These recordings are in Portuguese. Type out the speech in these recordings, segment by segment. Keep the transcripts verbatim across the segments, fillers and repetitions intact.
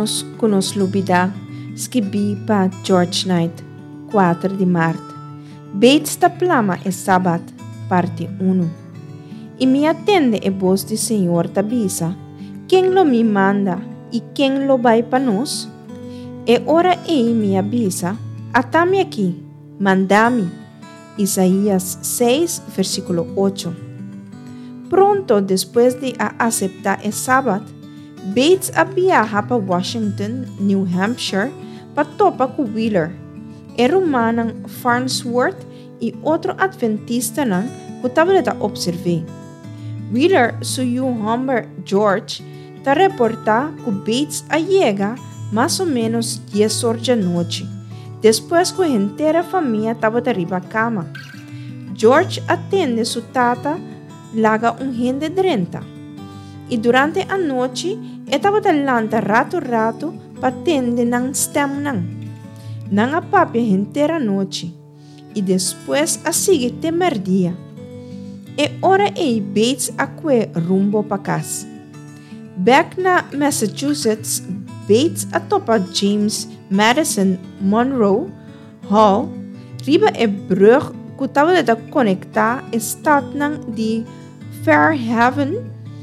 menos que nos lubida, escrevi para George Knight, quatro de março. Bates da plama é sábado, parte um. E me atende a voz do Senhor Tabisa, quem lo me manda e quem lo vai para nós? E ora ele me avisa, atame aqui, manda-me. Isaías seis, versículo oito. Pronto depois de aceitar o sábado, Bates viaja para Washington, New Hampshire, para topar com Wheeler, irmão Farnsworth e outro adventista que estava a observar. Wheeler, seu Humber George, está reporta que Bates chega mais ou menos dez horas da noite, depois que a inteira família estava arriba da cama. George atende sua tata, laga um rende drenta. E durante a noite, estava lanta rato rato para atender nang stem nang. Nang a papi a inteira noite. E depois a sigue temer dia. E ora e Bates acque rumbo para casa. Back na Massachusetts, Bates atopa James Madison Monroe Hall, riba e brug que estava a conectar a stad de Fairhaven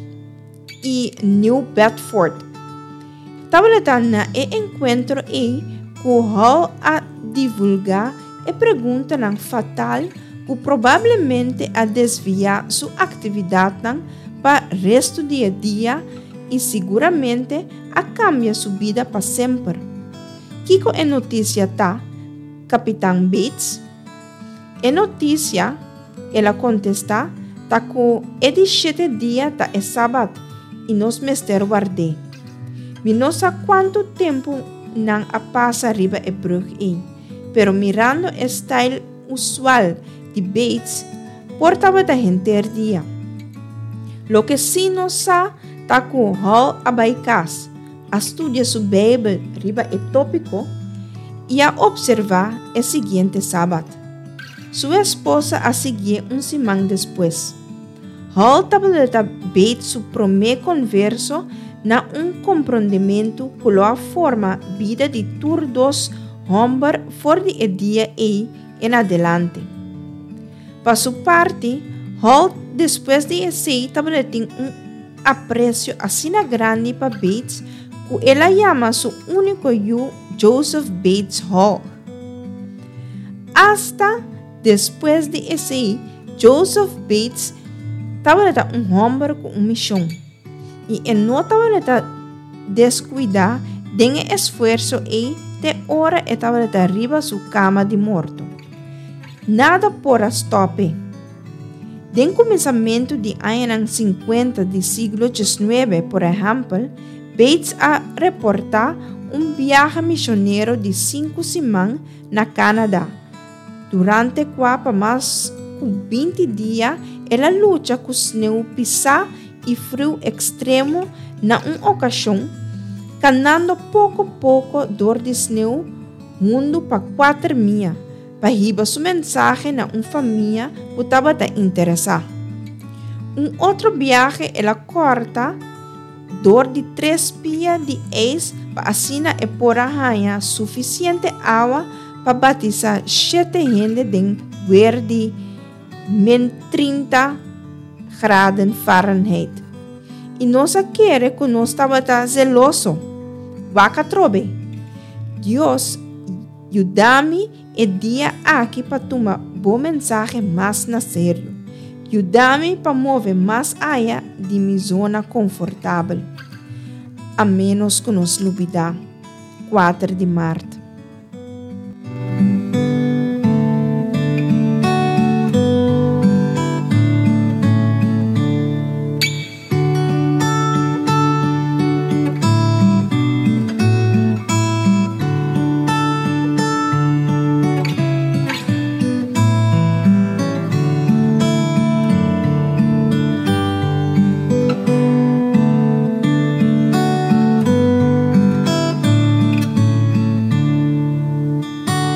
e New Bedford. Estava na e encontro e que o Hall a divulgar e pergunta nang fatal que provavelmente a desviar sua atividade para o resto do dia e seguramente a cambiar sua vida para sempre. Kiko é notícia tá, Capitão Bates? É notícia, ela contesta, tá que é de sete dias tá é sábado e nós mester guardei. Me não sei quanto tempo não a passa riba e brug aí, pero mirando o style usual de Bates, portava da gente dia. Lo que sim não sabe, tá que o Hall abaicas, a estudia sua Bíblia riba e tópico e a observar o seguinte sábado. Sua esposa a seguir um semana depois. Hall estava a Bates su primeiro converso na um compreendimento que a forma vida de todos Humber for de dia e em adelante. Para sua parte, Hall depois de esse estava tem um apreço assim grande para Bates que ela chama seu único eu Joseph Bates Hall. Hasta depois de esse, Joseph Bates estava um homem com uma missão e não estava a descuidar de esforço e de hora estava arriba sua cama de morto. Nada por stop. De começamento de anos cinquenta do século dezenove, por exemplo, Bates a reportar um viaje missionário de cinco semanas na Canadá. Durante quatro mais de vinte dias, ela luta com snow pisar e frio extremo na uma ocasião, canando pouco a pouco dor de snow mundo para quatro milhas, para riba sua mensagem na uma família que estava interessada. Um outro viagem, ela corta dor de três pias de ex para assinar e por arranhar suficiente água para batizar sete gente de verde menos trinta graus Fahrenheit. E nós quer que nós estava zeloso. Vaca trobe. Deus, ajuda-me e dia aqui para tomar boa mensagem mais na sério. Ajuda-me para mover mais área de minha zona confortável. A menos que nos lubida. quatro de março.